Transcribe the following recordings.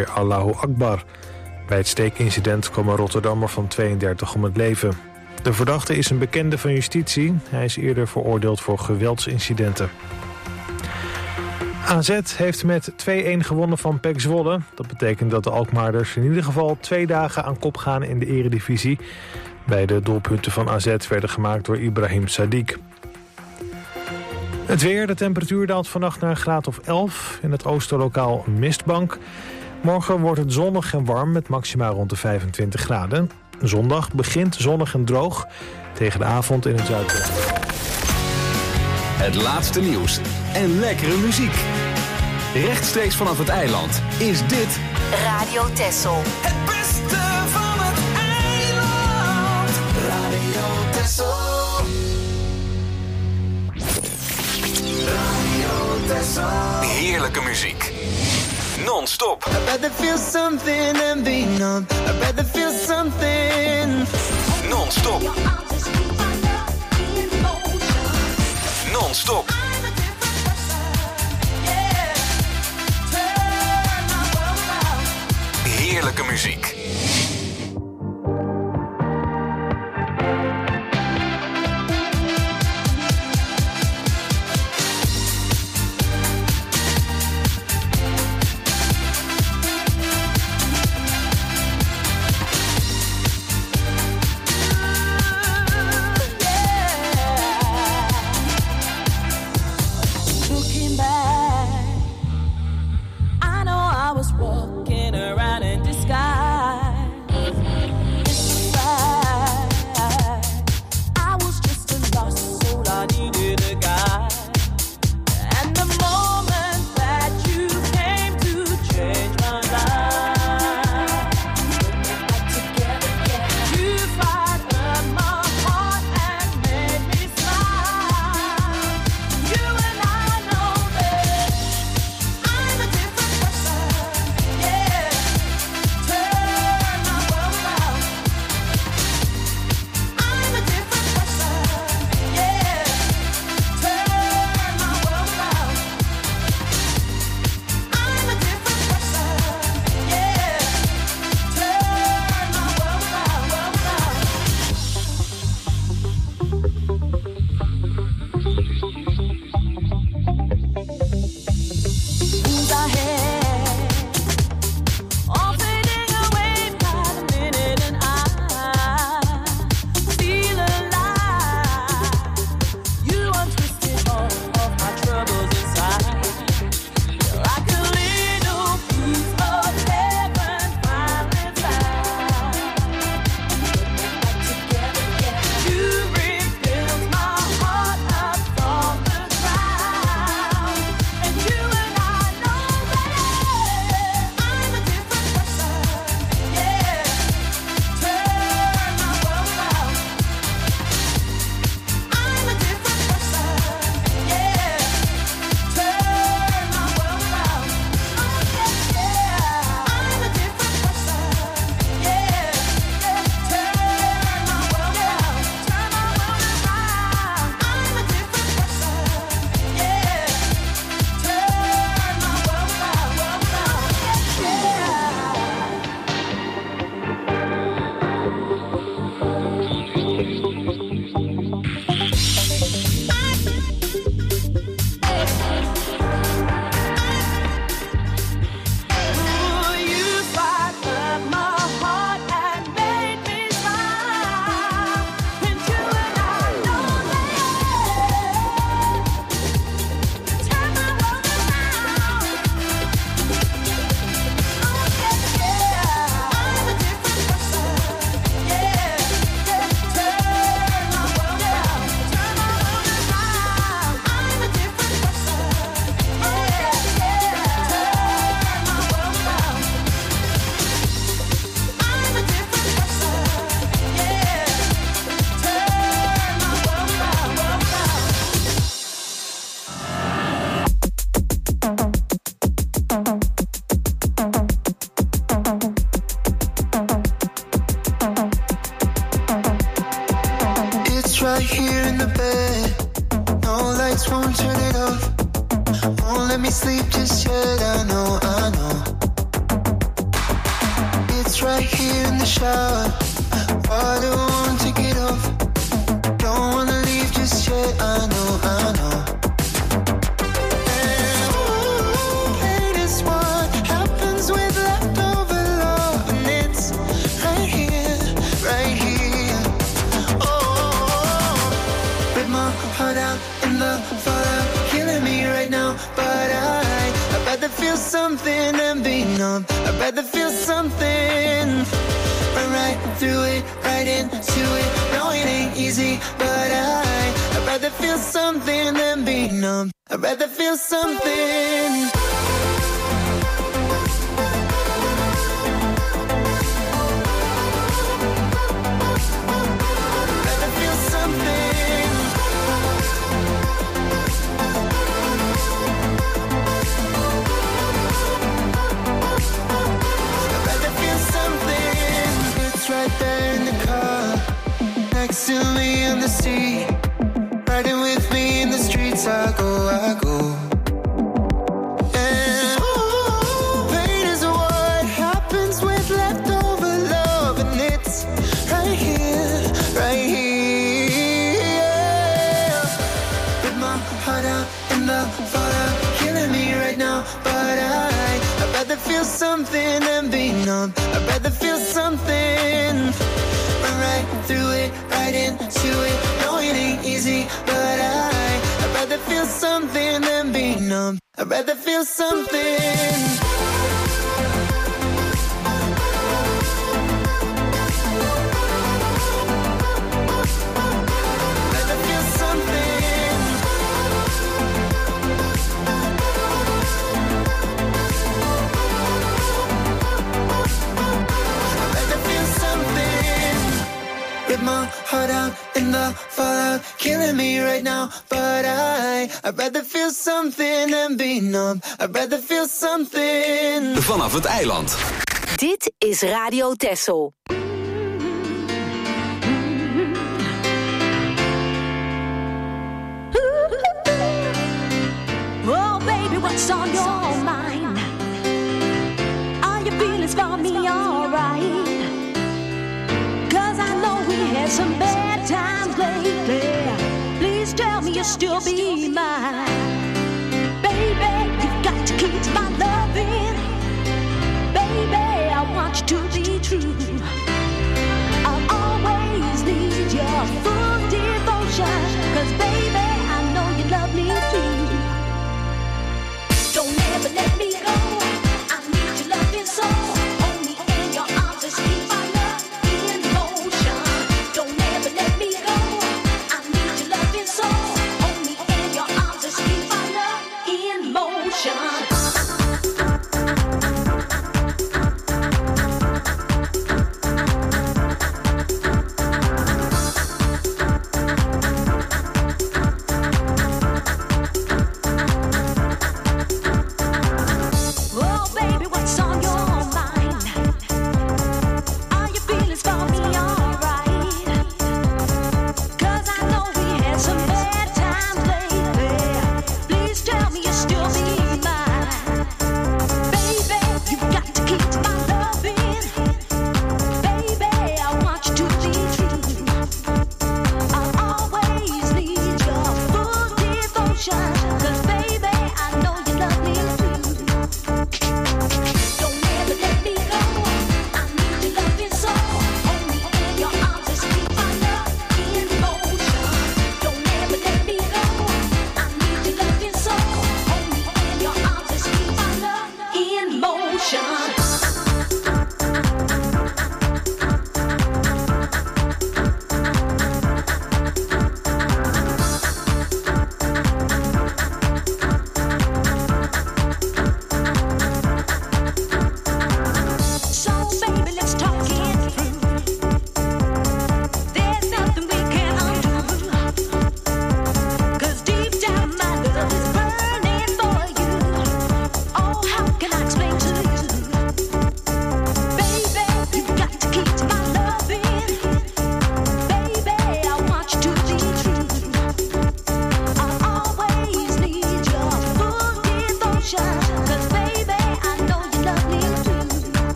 keer Allahu Akbar. Bij het steekincident kwam een Rotterdammer van 32 om het leven. De verdachte is een bekende van justitie. Hij is eerder veroordeeld voor geweldsincidenten. AZ heeft met 2-1 gewonnen van PEC Zwolle. Dat betekent dat de Alkmaarders in ieder geval 2 dagen aan kop gaan in de eredivisie. Beide doelpunten van AZ werden gemaakt door Ibrahim Sadiq. Het weer, de temperatuur daalt vannacht naar een graad of 11. In het oosten lokaal een mistbank. Morgen wordt het zonnig en warm met maxima rond de 25 graden. Zondag begint zonnig en droog. Tegen de avond in het zuidwesten. Het laatste nieuws en lekkere muziek. Rechtstreeks vanaf het eiland is dit Radio Texel. Het beste van het eiland. Radio Texel. Radio Texel. heerlijke muziek. Non-stop. I'd rather feel something than be numb. I'd rather feel something. Non-stop. Non-stop. Heerlijke muziek. It's right here in the shower. Water won't take it off. Don't wanna leave just yet. I know, I know. Feel something and be numb. I'd rather feel something. Run right through it, right into it. No, it ain't easy, but I'd rather feel something than be numb. I'd rather feel something. Next to me in the sea, riding with me in the streets. I go, I go. And pain is what happens with leftover love, and it's right here, right here. With my heart out in the fallout, killing me right now. But I'd rather feel something than be numb. I'd rather feel something. Right through it, right into it. No, it ain't easy, but I'd rather feel something than be numb. I'd rather feel something. My heart out in the fallout, killing me right now. But I'd rather feel something than be numb. I'd rather feel something. Vanaf het eiland. Dit is Radio Texel. Oh baby, what's on your mind? Are your feelings for me alright? Had some bad times lately. Please tell me you'll still be mine. Baby, you've got to keep my loving. Baby, I want you to be true. I'll always need your full devotion. 'Cause baby, I know you love me too. Don't ever let me go. I need your loving so. Hold me in your arms and keep my love in motion. Don't ever let me go. I need your loving so. Hold me in your arms and keep my love in motion.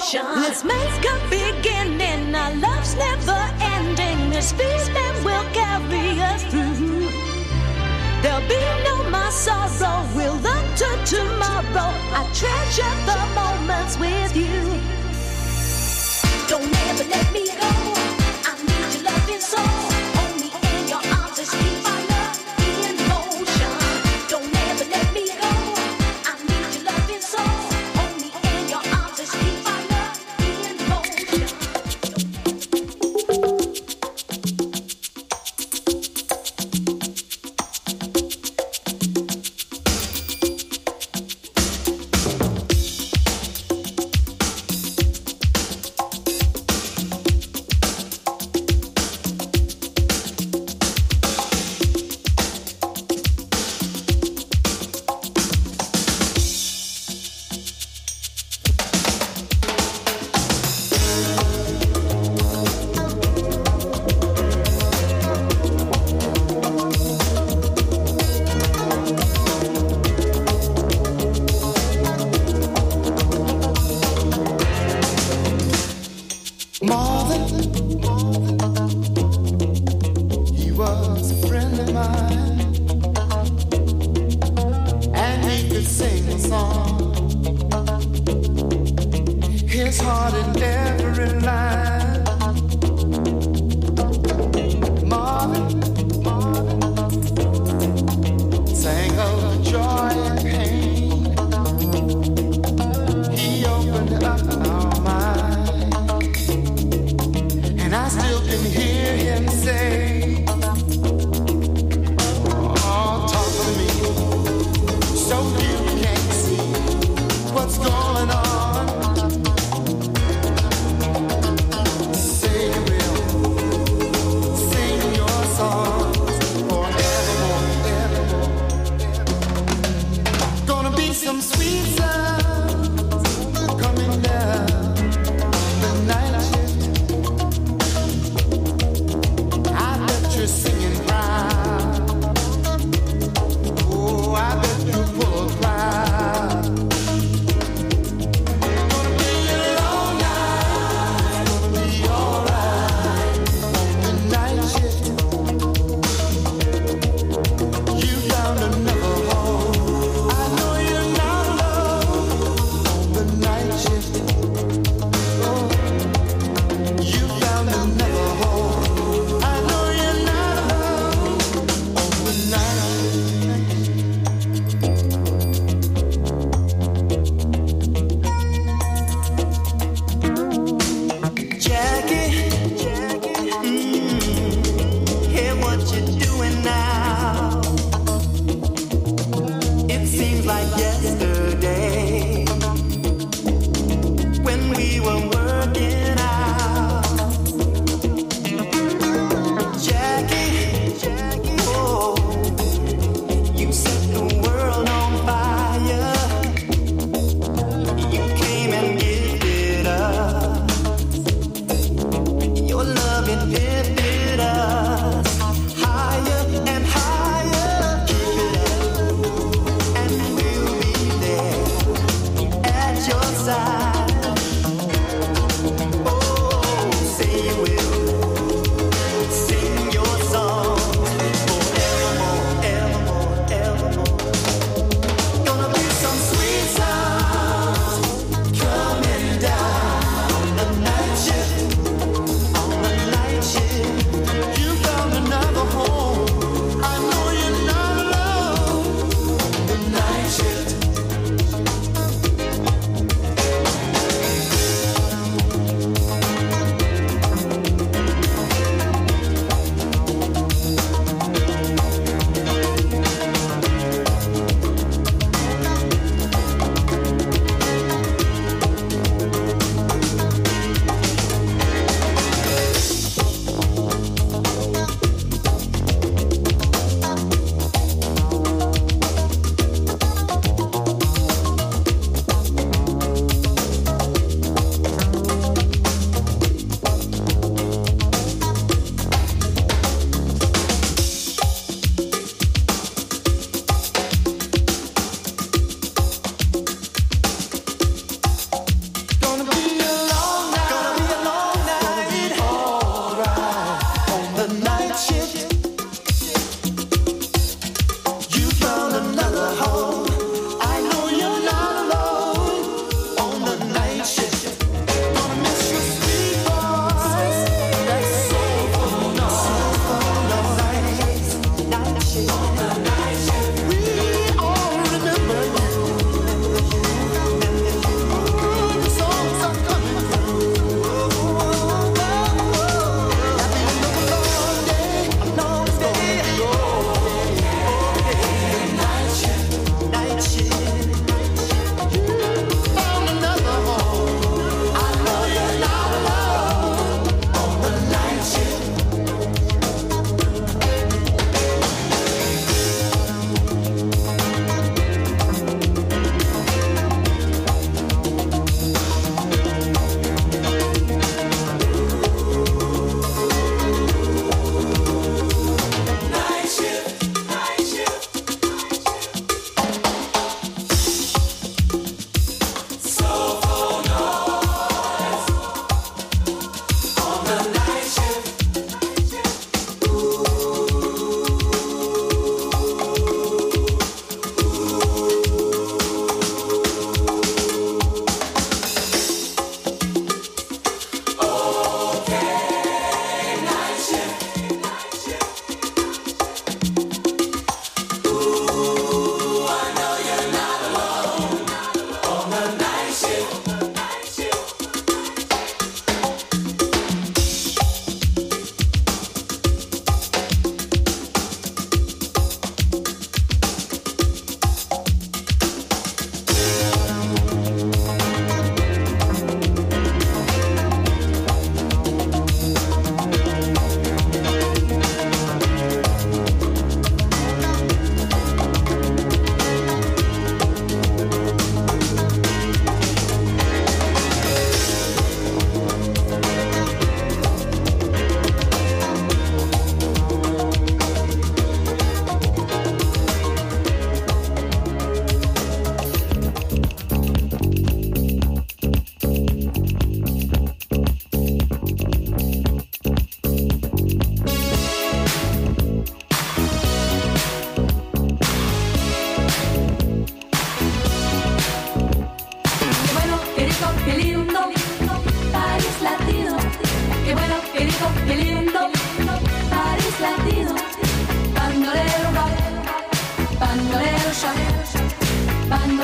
emotion. Let's make a beginning. Our love's never ending. This feeling will carry us through. There'll be no more sorrow. We'll look to tomorrow. I treasure the moments with you. Don't ever let me go. I need your loving soul. Hold me in your arms and keep my love in motion. Don't ever let me go. I need your loving soul. Hold me in your arms and keep my love in motion.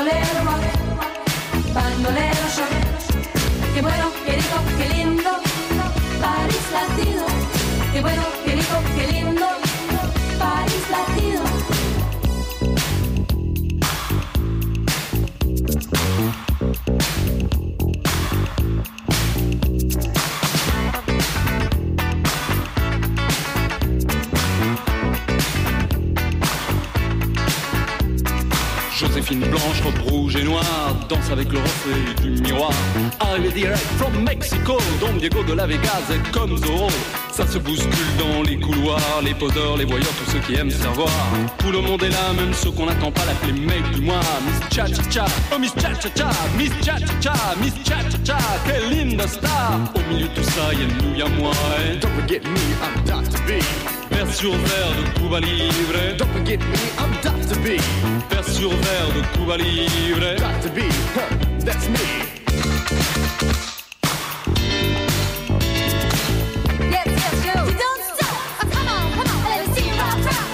bandolero rock, bandolero shock. Qué bueno, qué rico, qué lindo, París latido. Qué bueno, qué rico, qué lindo, París latido. Joséphine Blanche, robe rouge et noire, danse avec le reflet du miroir. Arrivé direct from Mexico, Don Diego de la Vegas est comme Zorro. Ça se bouscule dans les couloirs, les poseurs, les voyeurs, tous ceux qui aiment se revoir. Tout le monde est là, même ceux qu'on n'attend pas, l'appeler mec du mois. Miss Cha-Cha-Cha, oh Miss Cha-Cha-Cha, Miss Cha-Cha-Cha, Miss Cha-Cha-Cha, quelle linda star. Au milieu de tout ça, y'a nous, y'a moi. Don't forget me, I'm Dr. B. Verre sur verre de Cuba Libre. Don't forget me, I'm Dr. B. Verre sur verre de Cuba Libre. Dr. B, that's me. Yes, yes, you. You don't stop. Oh, come on, let me see you rock, rock.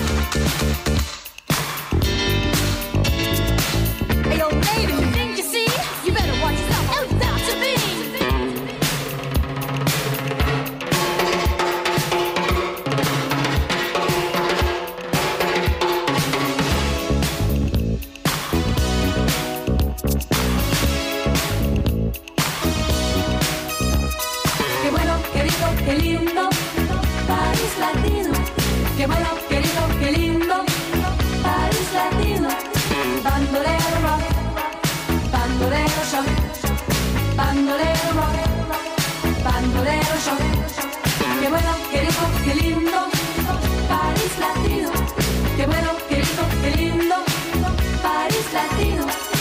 Hey, yo, baby, you think you see? You better watch yourself. Oh, Dr. B. Qué bueno, qué rico, qué lindo, París latino. Qué bueno, qué rico, qué lindo, París latino. Bandolero rock, bandolero shock, bandolero rock, bandolero shock. Qué bueno, qué rico, qué lindo, París latino. Qué bueno, qué rico, qué lindo, París latino.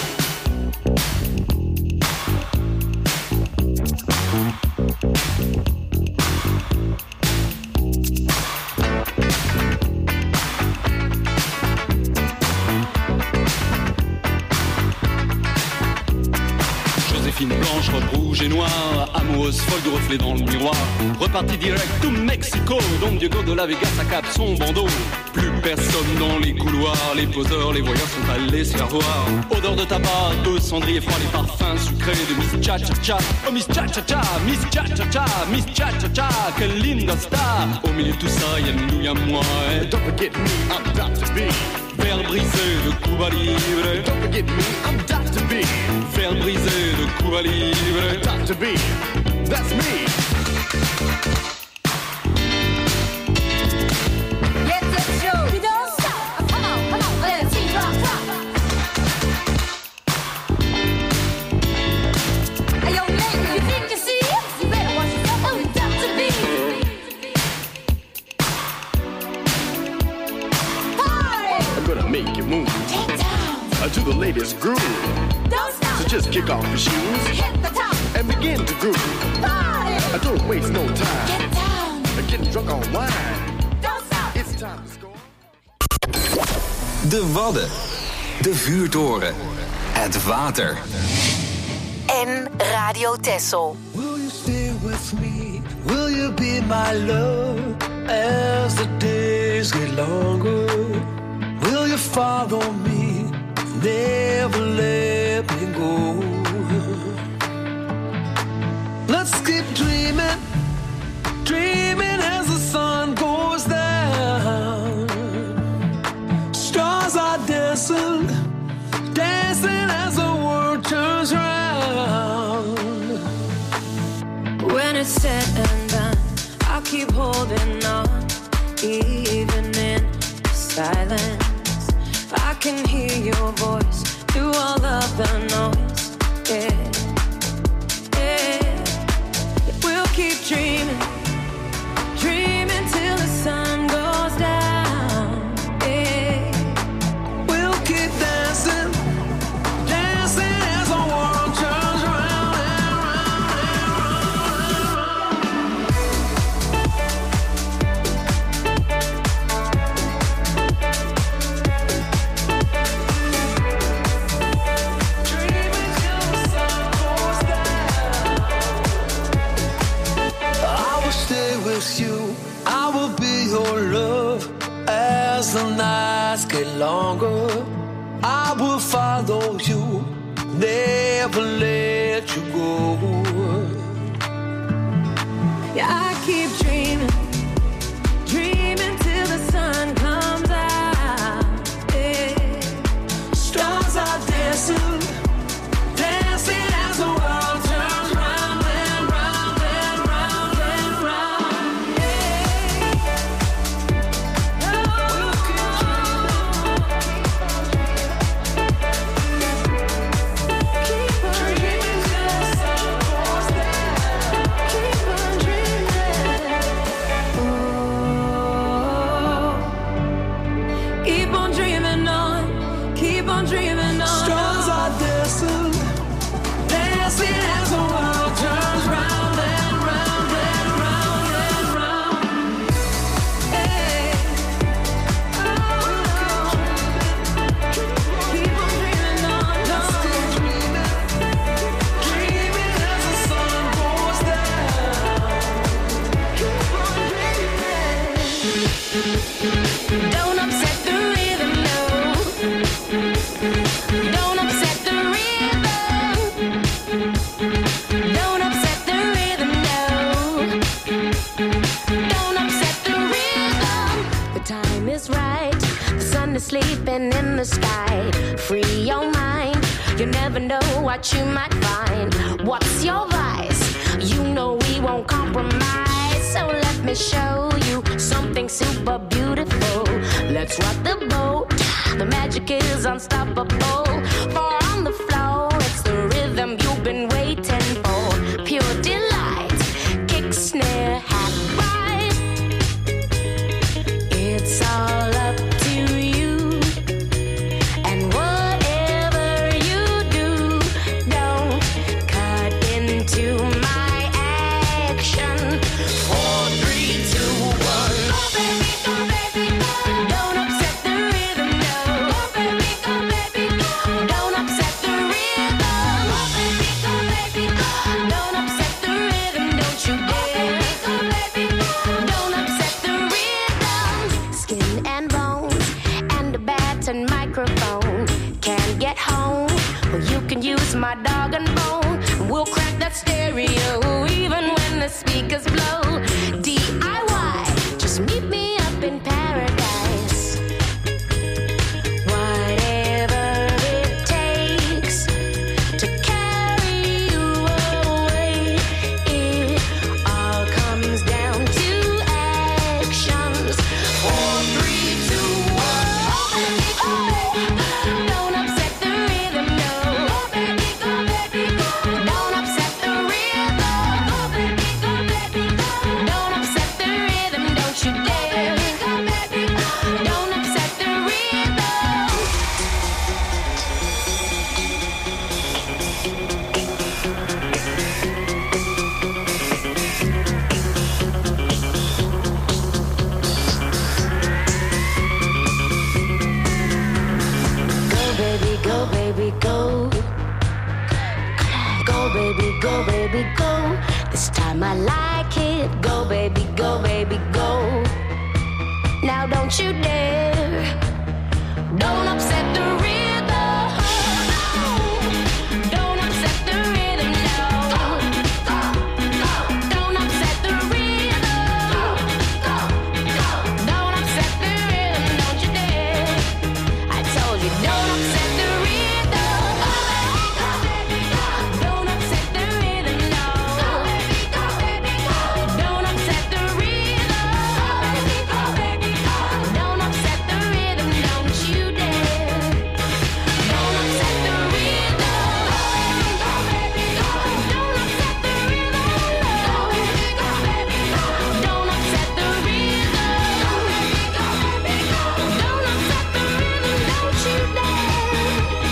Joséphine Blanche, robe rouge et noire, amoureuse folle du reflet dans le miroir. Reparti direct to Mexico, Don Diego de la Vegas accable son bandeau. Plus personne dans les couloirs, les poseurs, les voyeurs sont allés se faire voir. Odeur de tabac, de cendrier froid, les parfums sucrés de Miss Cha-Cha-Cha. Oh Miss Cha-Cha-Cha, Miss Cha-Cha-Cha, Miss Cha-Cha-Cha, quelle linda star. Au milieu de tout ça, y'a nous, y'a moi. Don't forget me, I'm Dr. B. Verre brisé de Cuba Libre. Don't forget me, I'm Dr. B. Verre brisé de Cuba Libre. Dr. B, that's me. Yes, yes, you. You don't stop. Oh, come on, let me see you rock, rock. Hey, yo, lady, you think you see? You better watch yourself. Oh, Dr. B. Party. I'm gonna make you move Get down. to the latest groove. Don't stop. So just kick off your shoes Hit the top. and begin to groove. Party. Don't waste no time. Get down. Getting drunk on wine. Don't stop. It's time to score. De Wadden. De vuurtoren. Het water. En Radio Texel. Will you stay with me? Will you be my love as the days get longer? Will you follow me? Never let me go. Let's keep dreaming, dreaming as the sun goes down. Stars are dancing, dancing as the world turns round. When it's said and done, I'll keep holding on, even in silence. I can hear your voice through all of the noise. Yeah, yeah. We'll keep dreaming, dreaming till the sun goes down. Yeah. We'll keep dancing, dancing as the world turns round and round. Dreaming hold you, never let you go. Yeah, I keep dreaming, dreaming till the sun comes out. Yeah. Stars are dancing, dancing as the world turns round and round and round and round. Keep on dreaming on, keep on dreaming on. Stars are dancing, dancing as the world turns round and round and round and round. Hey. Oh. Keep on dreaming on, Still dreaming as the sun goes down. Don't upset the rhythm, no. Don't upset the rhythm. Don't upset the rhythm, no. Don't upset the rhythm. The time is right. The sun is sleeping in the sky. Free your mind. You never know what you might find. What's your vice? You know we won't compromise. So let me show you something super beautiful. Let's rock the boat. The magic is unstoppable. For on the floor, it's the rhythm you've been waiting for. Pure delight, kick, snare, hat, ride. It's all up to you. And whatever you do, don't cut into my action. 4, 3, 2, 1. Go baby, go baby, go. Don't upset the rhythm, no. Go baby, go baby, go. Don't upset the rhythm. Go baby, go baby, go. Don't upset the rhythm, don't you dare. Go baby, go. Don't upset the rhythm. Skin and bones and a bat and microphone. Can't get home, well you can use my dog and bone. We'll crack that stereo even when the speakers blow. DIY, just meet me up in paradise. Whatever it takes to carry you away. It all comes down to actions. 4, 3, 2, 1. Oh baby, oh baby. Don't upset the rhythm, no. Oh baby, go baby, go. Don't upset the rhythm. Oh baby, go baby, go. Don't upset the rhythm, don't you dare. Go baby, go. Don't upset the rhythm. Go baby, go baby, go. Go baby, go baby, go. This time I like it. Go baby, go baby, go. Now don't you dare. Don't upset the rhythm. Don't upset the rhythm, no. Don't upset the rhythm. Don't upset the rhythm, don't you dare. I told you, don't upset the rhythm. Don't upset the rhythm, no. Don't upset the rhythm. Don't upset the rhythm, don't you dare. Don't upset the rhythm. Don't upset the rhythm. Don't upset the rhythm. Don't upset the rhythm, don't you dare.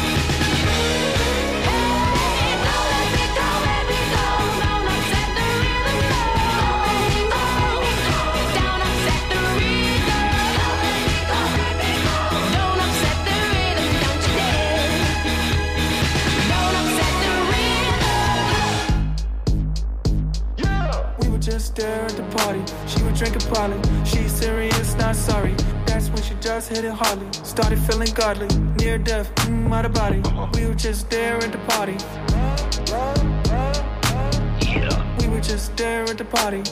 Hey, go baby, go baby, go. Don't upset the rhythm, no. Don't upset the rhythm. Don't upset the rhythm, don't you dare. Don't upset the rhythm. We were just there at the party. She would drink a Polly. She's serious, not sorry. That's when she just hit it hardly. Started feeling godly, near death, out of body. We were just there at the party. We were just there at the party.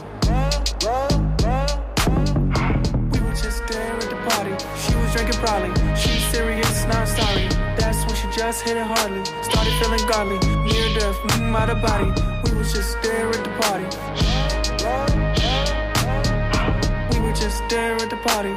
We were just there at the party. She was drinking probably. She's serious, not sorry. That's when she just hit it hardly. Started feeling godly, near death, out of body. We were just there at the party. We were just there at the party.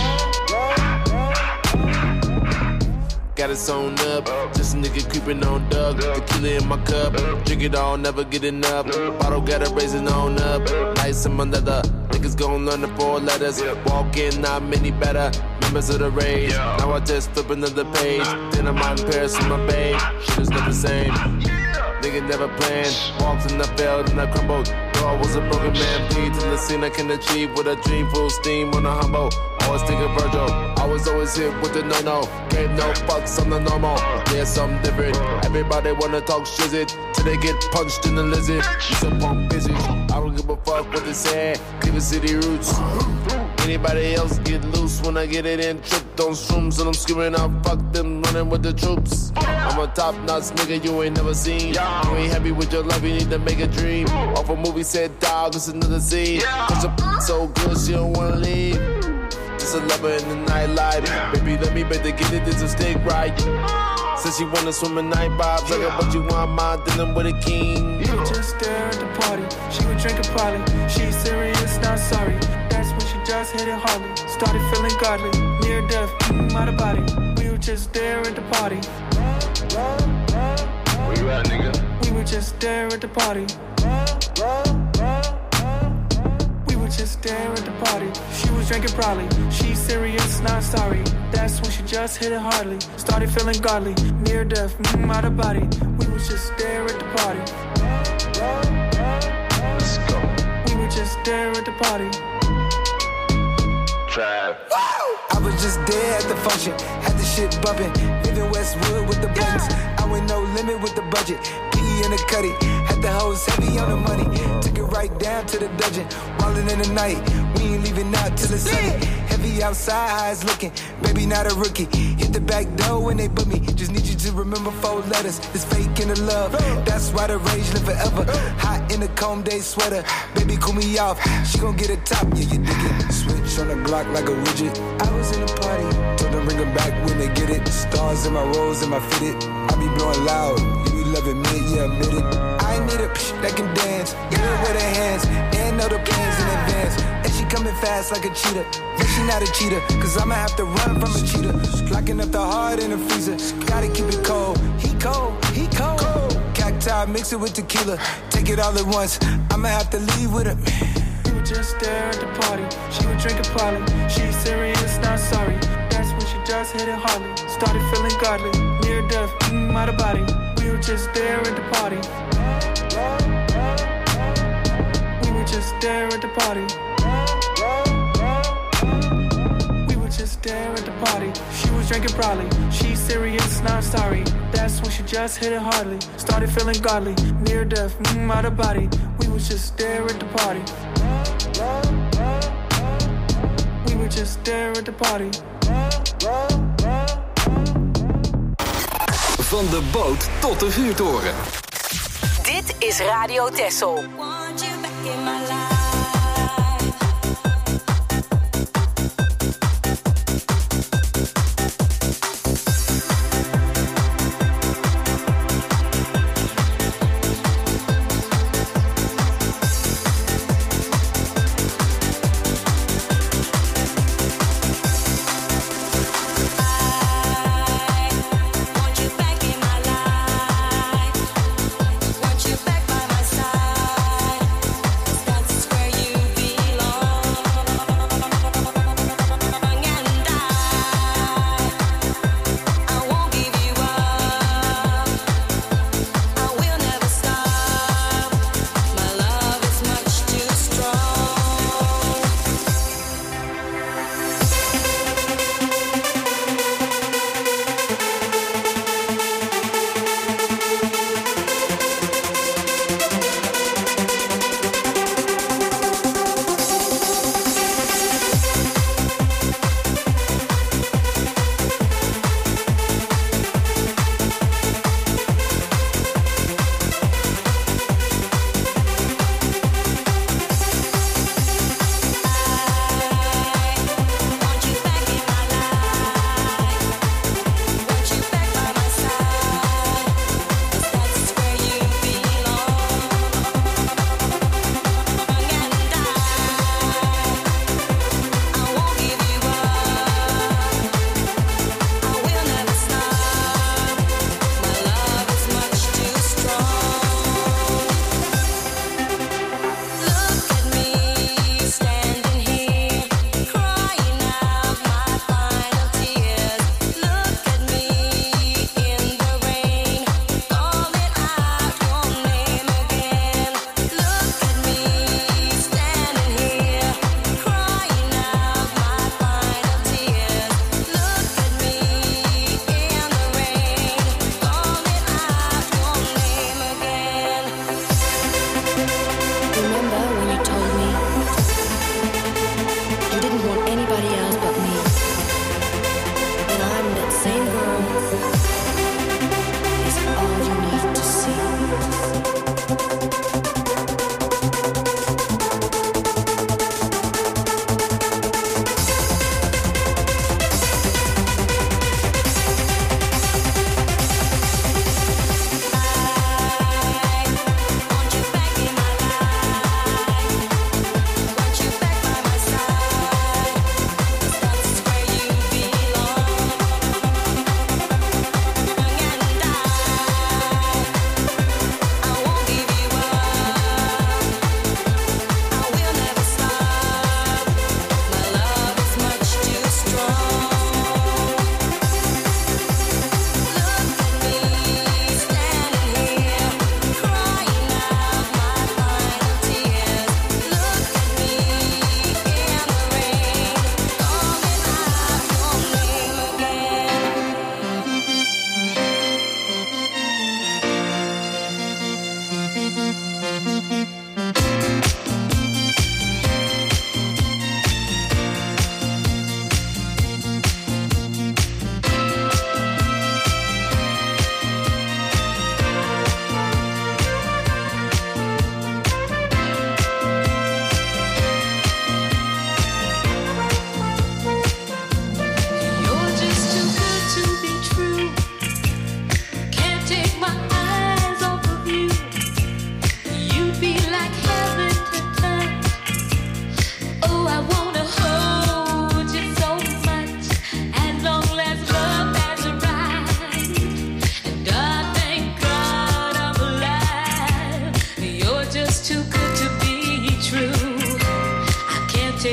Got it sewn up, just a nigga creeping on Doug. Tequila in my cup, drink it all, never get enough. Bottle got it raising on up, nice in my leather. Niggas gon' learn the 4 letters. Walk in, not many better. Members of the rage. Now I just flip another page. Then I'm out in Paris with my babe. Shit is not the same. Nigga never planned. Walked and I failed and I crumbled. Though I was a broken man, plead to the scene I can achieve with a dream full steam on a humble. Always thinking Virgil. I was always hit with the no-no. Gave no fucks on the normal. There's something different. Everybody wanna talk shit till they get punched in the lizard. You some punk bitches. I don't give a fuck what they say. Cleveland City roots. Anybody else get loose when I get it in. Tripped on shrooms and I'm screaming out, fuck them, running with the troops. I'm a top-notch nigga you ain't never seen. You ain't happy with your love, you need to make a dream. Off a movie said, dog, it's another scene. Cause her so good, she don't wanna leave. Just a lover in the nightlife. Baby, let me bet to get it, this a stick right. Said she wanna swim in night vibes. I got what you want, my dealing with a king. We were just there at the party. She was drinking probably. She's serious, not sorry. That's when she just hit it hardly. Started feeling godly, near death, out of body. We were just there at the party. Where you at, nigga? We were just there at the party. We were just there at the party. She was drinking probably. She's serious, not sorry. That's when she just hit it hardly. Started feeling godly, near death, out of body. We were just there at the party. Let's go. We were just there at the party. Trav. I was just there at the function, had the shit bumping. Living Westwood with the buttons. I went no limit with the budget. PE in the cutty, had the hoes heavy on the money. Took it right down to the dungeon. Wildin' in the night, we ain't leaving out till it's sunny. Heavy outside, how it's looking. Baby, not a rookie. Hit the back door when they put me. Just need you to remember 4 letters. It's fake in the love. That's why the rage live forever. Hot in the comb day sweater. Baby, cool me off. She gon' get a top, yeah, you dig it. Switch on the Glock like a widget. I was in the party. Told them bring them back when they get it. Stars in my rolls and my fitted. I be blowing loud. You be loving me, yeah, admit it. I need a psh that can dance. Get it with her hands. And know the plans in advance. And she coming fast like a cheetah. But she not a cheater. Cause I'ma have to run from a cheetah. Locking up the heart in the freezer. Gotta keep it cold. He cold. He cold. Cacti, mix it with tequila. Take it all at once. I'ma have to leave with her. We were just there at the party. She was drinking probably. She's serious, not sorry. That's when she just hit it hardly. Started feeling godly, near death, out of body. We were just there at the party. We were just there at the party. We were just there at the party. She was drinking probably. She's serious, not sorry. That's when she just hit it hardly. Started feeling godly, near death, out of body. We was just there at the party. We were just there at the party. Van de boot tot de vuurtoren. Dit is Radio Texel. Want you back by my side.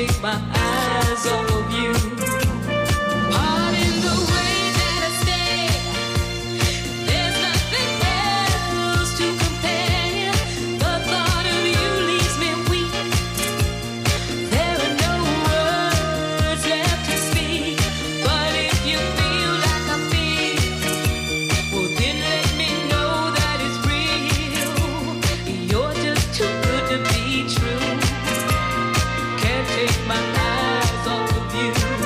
take my eyes off of you. Pardon the way that I stay. There's nothing else to compare. The thought of you leaves me weak. There are no words left to speak. But if you feel like I feel, well then let me know that it's real. You're just too good to be true. Can't take my eyes off of you.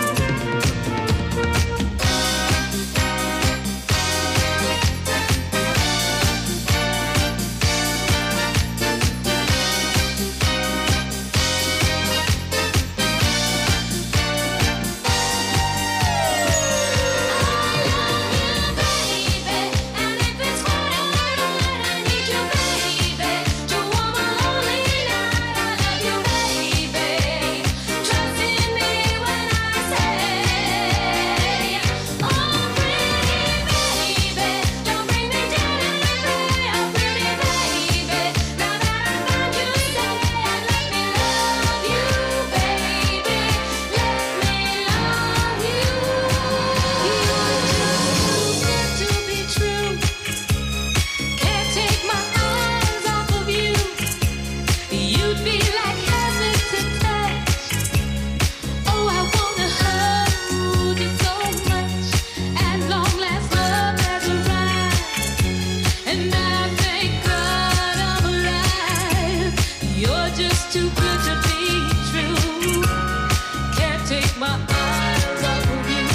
Too good to be true. Can't take my eyes off of you.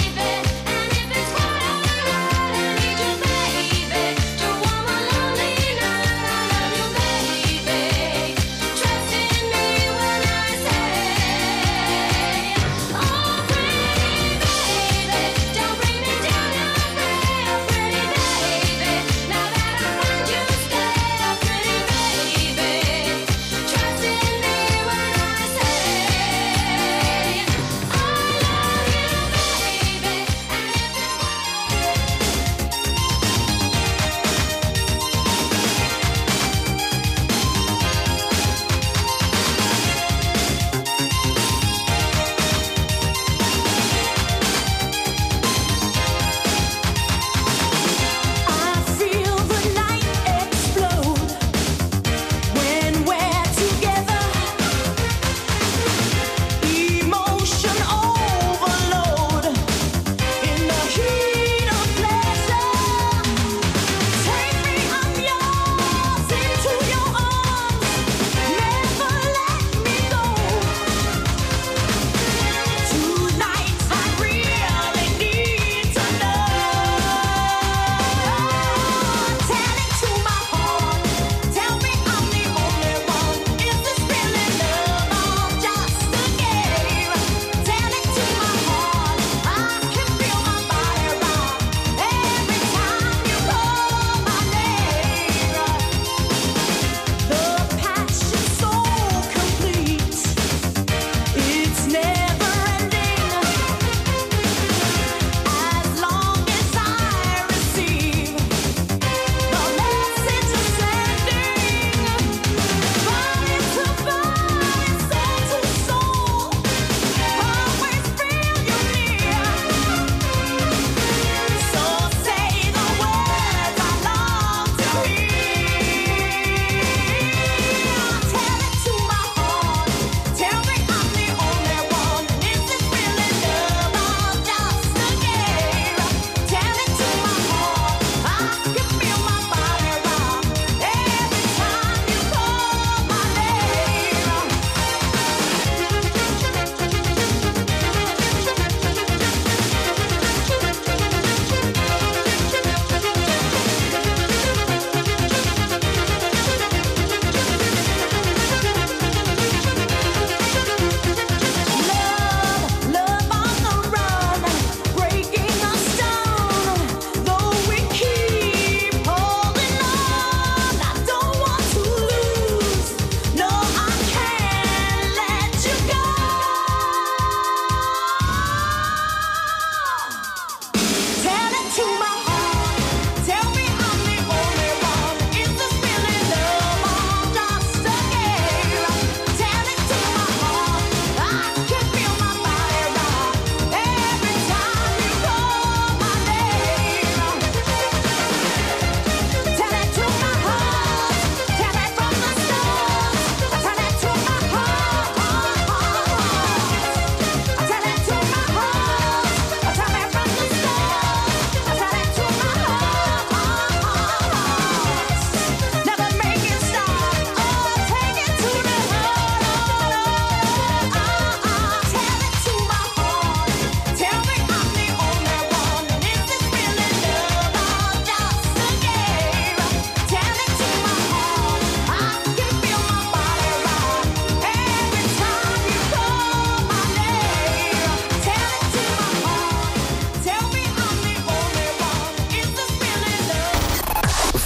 Baby, and if it's what I need you, baby, to warm my lonely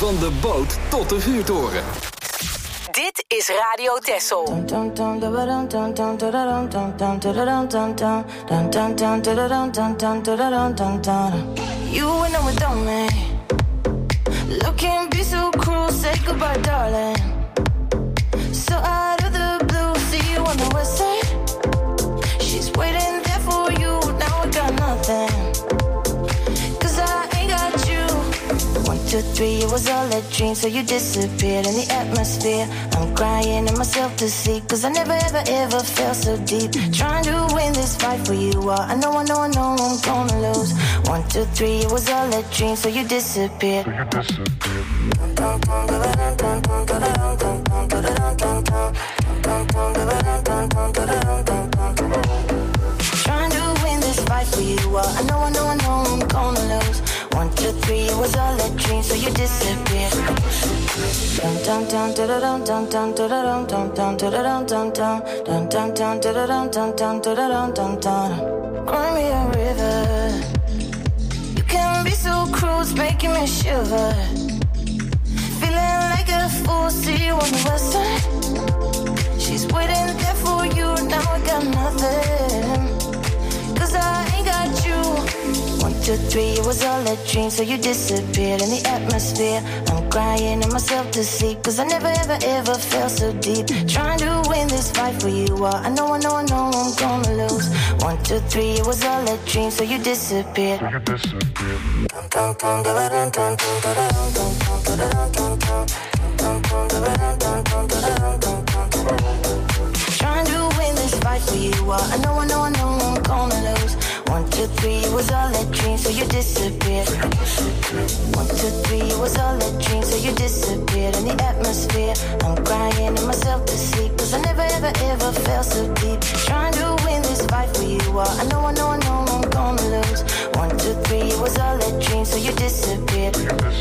Van de boot tot de vuurtoren. Dit is Radio Texel. You went on without me. Looking be so cruel, say goodbye, darling. So out of the blue, see you on the west side. She's waiting there for you, now I got nothing. 'Cause I ain't got you. 1, 2, 3, it was all a dream, so you disappeared in the atmosphere. I'm crying in myself to sleep, 'cause I never ever ever felt so deep. Trying to win this fight for you, I know I'm gonna lose. 1, 2, 3, it was all a dream, so you disappeared. Trying to win this fight for you, I know I'm gonna lose. 1, 2, 3, it was all a dream, so you disappeared. Cry me a river. You can be so cruel, it's making me shiver. Feeling like a fool, see you on the west side. She's waiting there for you, now I got nothing. 'Cause I ain't got you. 1, 2, 3, it was all a dream, so you disappeared in the atmosphere. I'm crying in myself to sleep, 'cause I never ever ever felt so deep. Trying to win this fight for you, I know I'm gonna lose. 1, 2, 3, it was all a dream, so you disappeared. Trying to win this fight for you, I know I'm gonna lose. 1, 2, 3, it was all a dream, so you disappeared. 1, 2, 3, it was all a dream, so you disappeared in the atmosphere. I'm crying in myself to sleep, 'cause I never ever ever felt so deep. Trying to win this fight for you, I know I'm gonna lose. 1, 2, 3, it was all a dream, so you disappeared.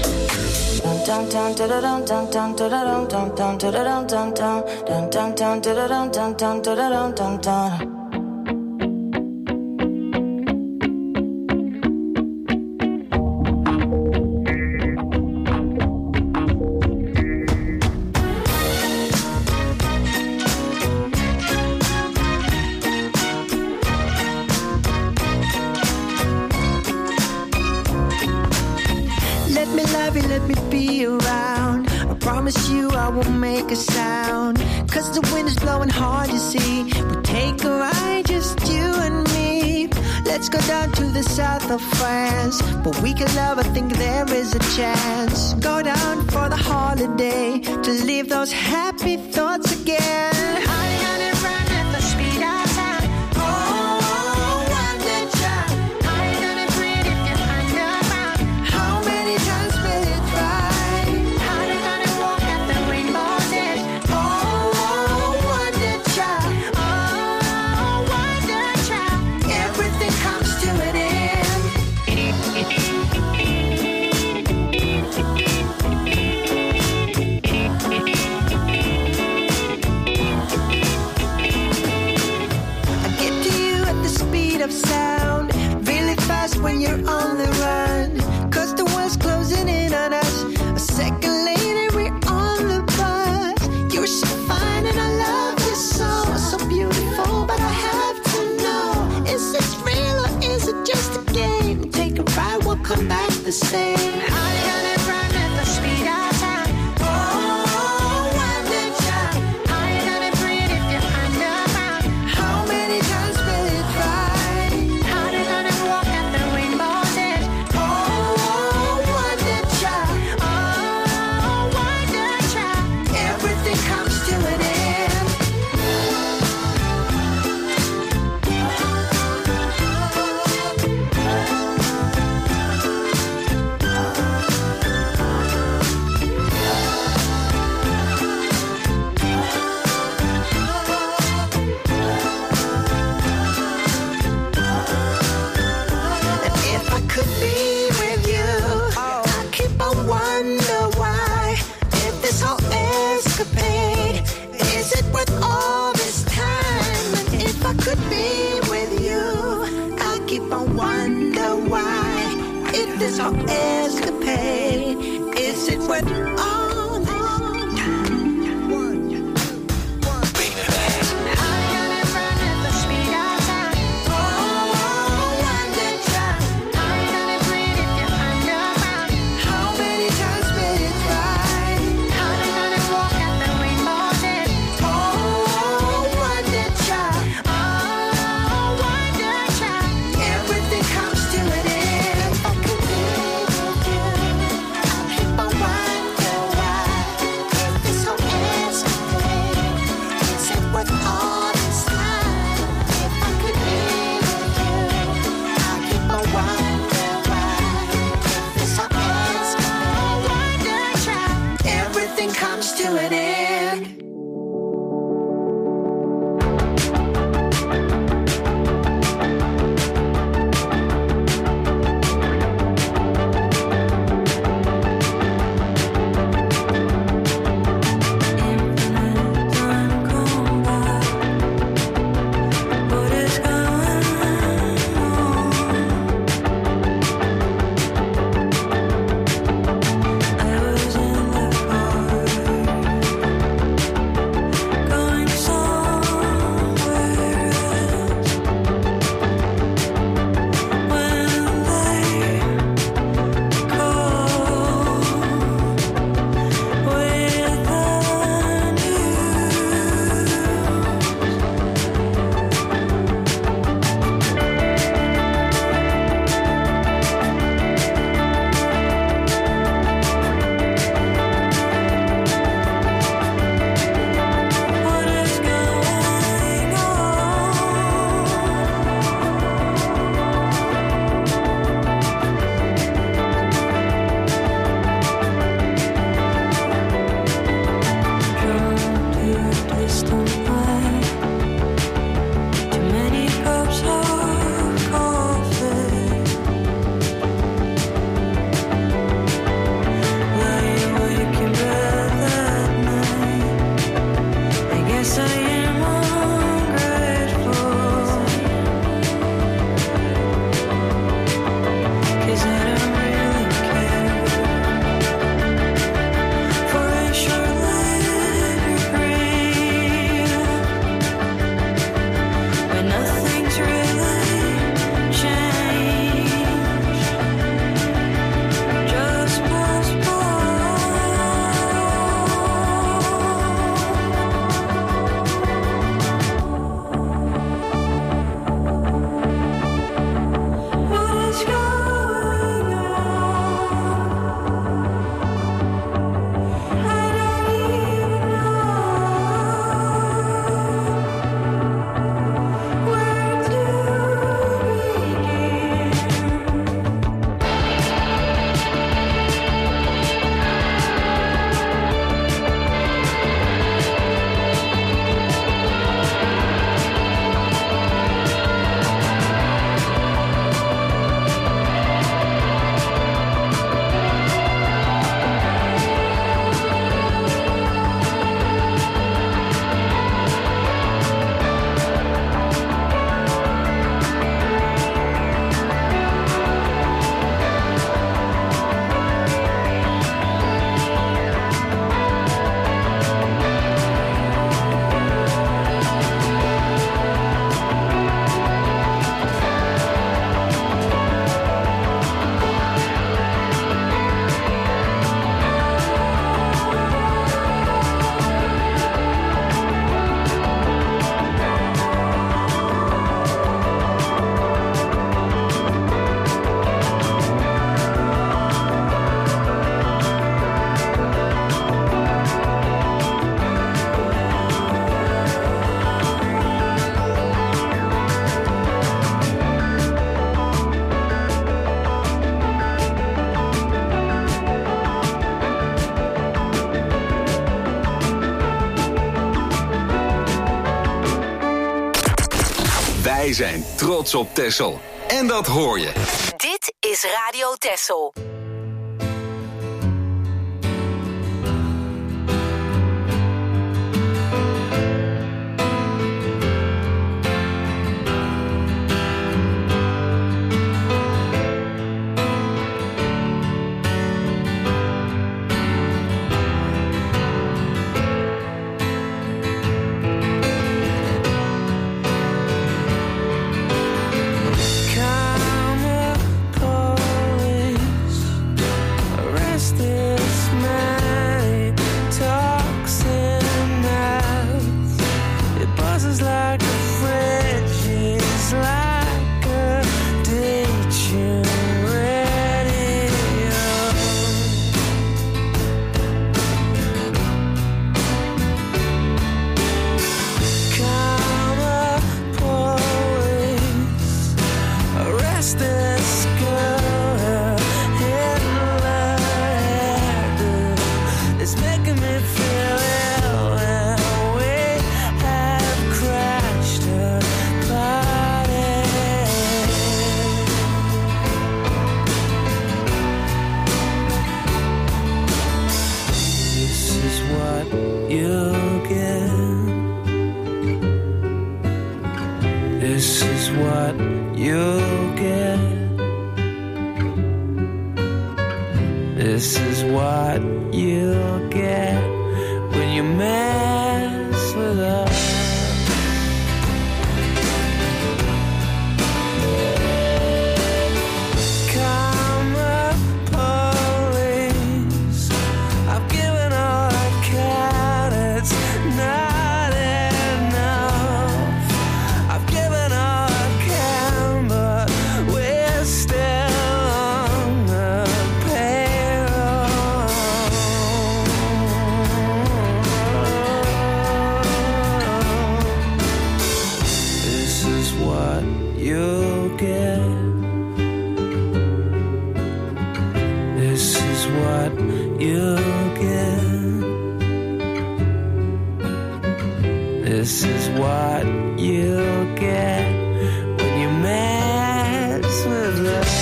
Let me be around. I promise you I won't make a sound. 'Cause the wind is blowing hard, you see. We'll take a ride, just you and me. Let's go down to the south of France. But we can love, I think there is a chance. Go down for the holiday, to leave those happy thoughts again. High on and run at the speed of sound. Oh, wonder child. High on and breathe if you're underground. How many times will it try? How they gonna walk at the rainbow's edge? Oh, wonder child. Oh, wonder child. Everything comes to an end. I get to you at the speed of sound, really fast when you're on the run. 'Cause the world's closing in on us. A second later we're on the bus. You're so fine and I love you so, so beautiful. But I have to know, is this real or is it just a game? Take a ride, we'll come back the same. I gotta run at the speed of sound. Oh, wonder child. I gotta breathe if you're underground. How many times will it try? How they gonna walk at the rainbow's edge? Oh, wonder child. Oh, wonder child. Everything comes to an end. And if I could be with you, I keep on wonder why. If this whole escapade, is it worth all this time? And if I could be with you, I keep on wonder why. If this whole escapade, is Is it worth all this time? Wij zijn trots op Texel. En dat hoor je. Dit is Radio Texel. This is what you'll get when you mess with us. This is what you'll get when you mess with love.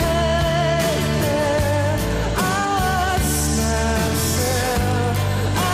I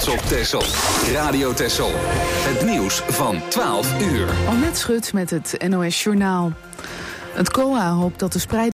op Texel. Radio Texel. Het nieuws van 12 uur. Annette Schut met het NOS Journaal. Het COA hoopt dat de spreiding